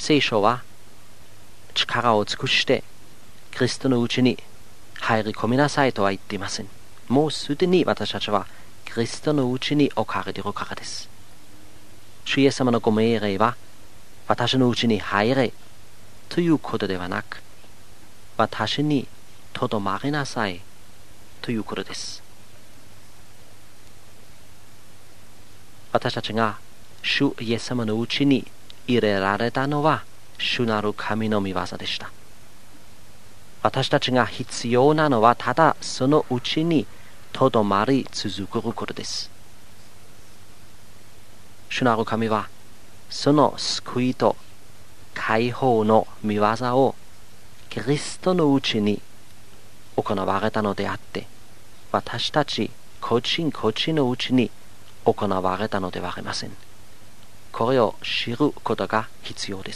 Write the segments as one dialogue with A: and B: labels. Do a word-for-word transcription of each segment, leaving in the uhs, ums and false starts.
A: 聖書は力を尽くしてキリストのうちに入り込みなさいとは言っていません。もうすでに私たちはキリストのうちに置かれているからです。主イエス様のご命令は私のうちに入れということではなく、私にとどまりなさいということです。私たちが主イエス様のうちに入れられたのは主なる神の御業でした。私たちが必要なのはただそのうちにとどまり続くことです。主なる神はその救いと解放の御業をキリストのうちに行われたのであって、私たち個人個人のうちに行われたのではありません。これを知ることが必要です。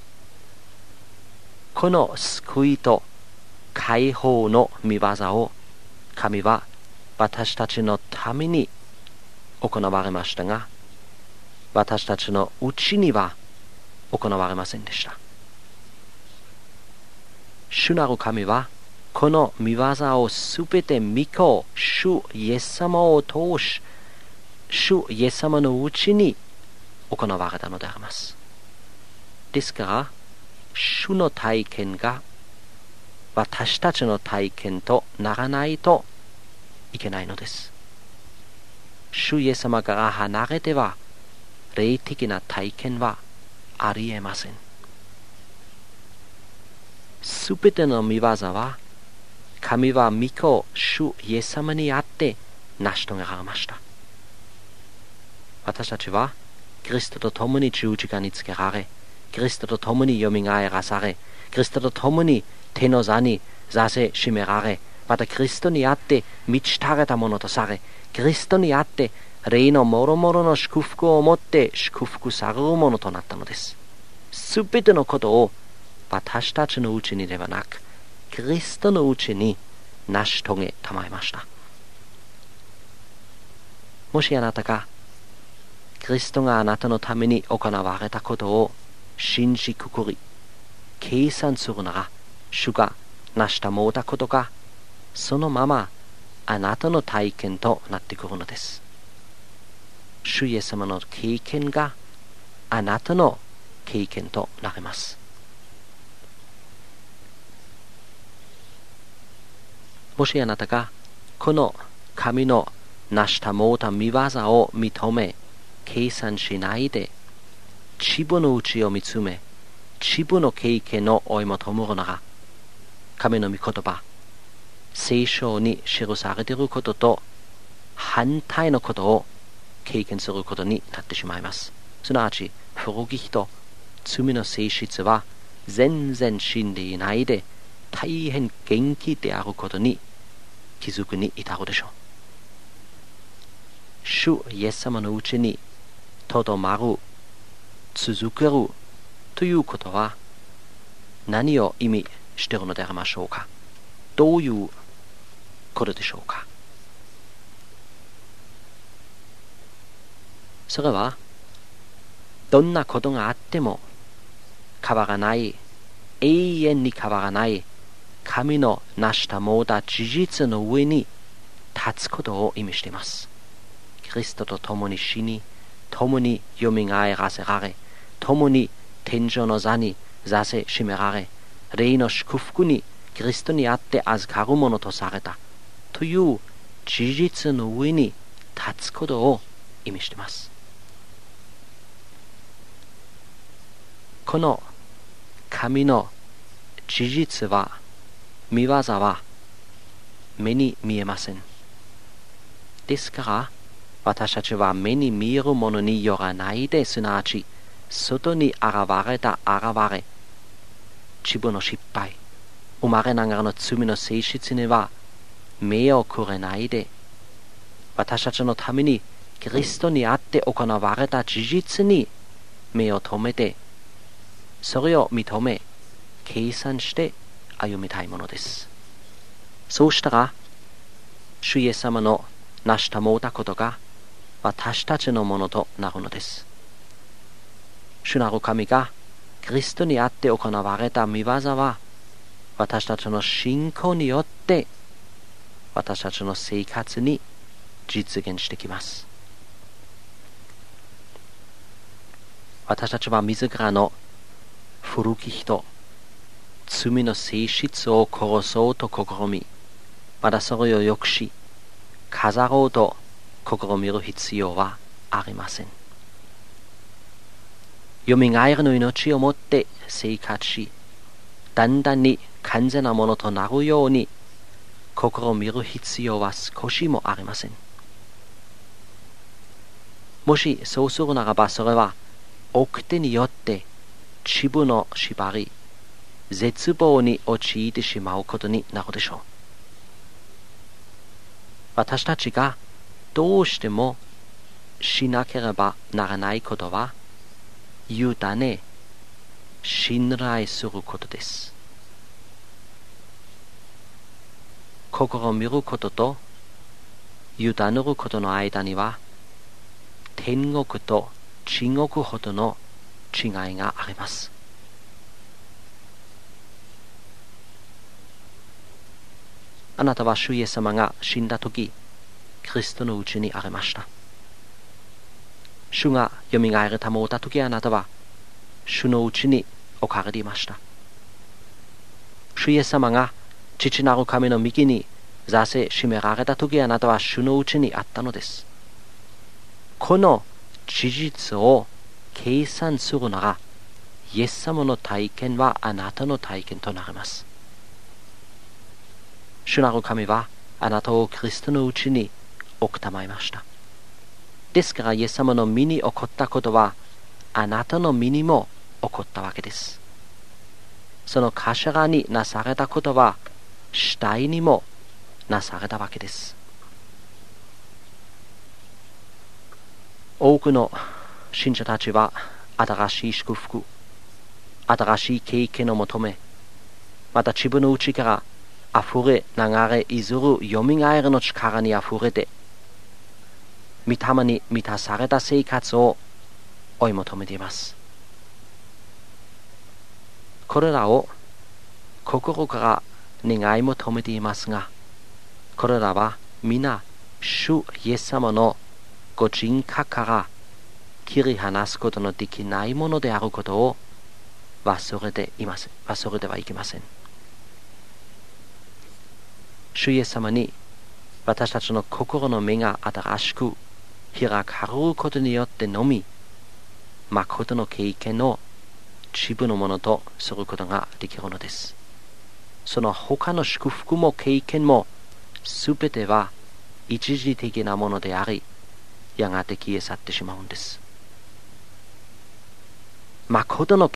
A: この救いと解放の御業を神は私たちのために行われましたが、私たちのうちには行われませんでした。主なる神はこの御業をすべて御子主イエス様を通し、主イエス様のうちに行われたのであります。ですから主の体験が私たちの体験とならないといけないのです。主イエス様から離れては霊的な体験はありえません。すべての御業は神は御子主イエス様にあって成し遂げられました。私たちはキリストと共に十字架につけられ、キリストと共によみがえらされ、キリストと共に天の座に座せしめられ、またキリストにあって満ち足れたものとされ、キリストにあって霊のもろもろの祝福をもって祝福されるものとなったのです。すべてのことを私たちのうちにではなく、キリストのうちに成し遂げたまえました。もしあなたがキリストがあなたのために行われたことを信じくくり計算するなら、主が成したもうたことがそのままあなたの体験となってくるのです。主イエス様の経験があなたの経験となります。もしあなたがこの神の成したもうた御業を認め計算しないで自分の内を見つめ自分の経験を追い求めるなら、神の御言葉聖書に記されていることと反対のことを経験することになってしまいます。すなわち古き人罪の性質は全然死んでいないで大変元気であることに気づくに至るでしょう。主イエス様のうちにとどまる続けるということは何を意味しているのでありましょうか。どういうことでしょうか。それはどんなことがあっても変わらない、永遠に変わらない神の成したもうた事実の上に立つことを意味しています。キリストと共に死に、共によみがえらせられ、共に天上の座に座せしめられ、霊の祝福にキリストにあって預かるものとされたという事実の上に立つことを意味しています。この神の事実は、御業は目に見えません。ですから私たちは目に見えるものによらないで、すなわち外に現れた現れ、自分の失敗、生まれながらの罪の性質には目をくれないで、私たちのためにキリストにあって行われた事実に目を留めて、それを認め計算して歩みたいものです。そうしたら主イエス様の成したもうたことが私たちのものとなるのです。主なる神がキリストにあって行われた御業は、私たちの信仰によって私たちの生活に実現してきます。私たちは自らの古き人、罪の性質を殺そうと試み、まだそれを良くし、飾ろうと試みる必要はありません。よみがえりの命をもって生活し、だんだんに完全なものとなるように試みる必要は少しもありません。もしそうするならば、それは掟によって自分の縛り、絶望に陥ってしまうことになるでしょう。私たちがどうしてもしなければならないことは、委ね、信頼することです。試みることと委ねることの間には、天国と地獄ほどの違いがあります。あなたは主イエス様が死んだとき、キリストのうちにありました。主がよみがえりたもうたとき、あなたは主のうちに置かれていました。主イエス様が父なる神の右に座せしめられたとき、あなたは主のうちにあったのです。この事実を計算するなら、イエス様の体験はあなたの体験となります。主なる神はあなたをキリストのうちに置くたまいました。ですからイエス様の身に起こったことは、あなたの身にも起こったわけです。その頭になされたことは、死体にもなされたわけです。多くの信者たちは新しい祝福、新しい経験を求め、また自分の内から溢れ流れいずるよみがえりの力に溢れて、御霊に満たされた生活を追い求めています。これらを心から願い求めていますが、これらは皆主イエス様のご人格から切り離すことのできないものであることを忘れていません。忘れてはいけません。主イエス様に私たちの心の目が新しく開かれることによってのみ、誠の経験を自分のものとすることができるのです。その他の祝福も経験もすべては一時的なものであり、やがて消え去ってしまうんです。誠の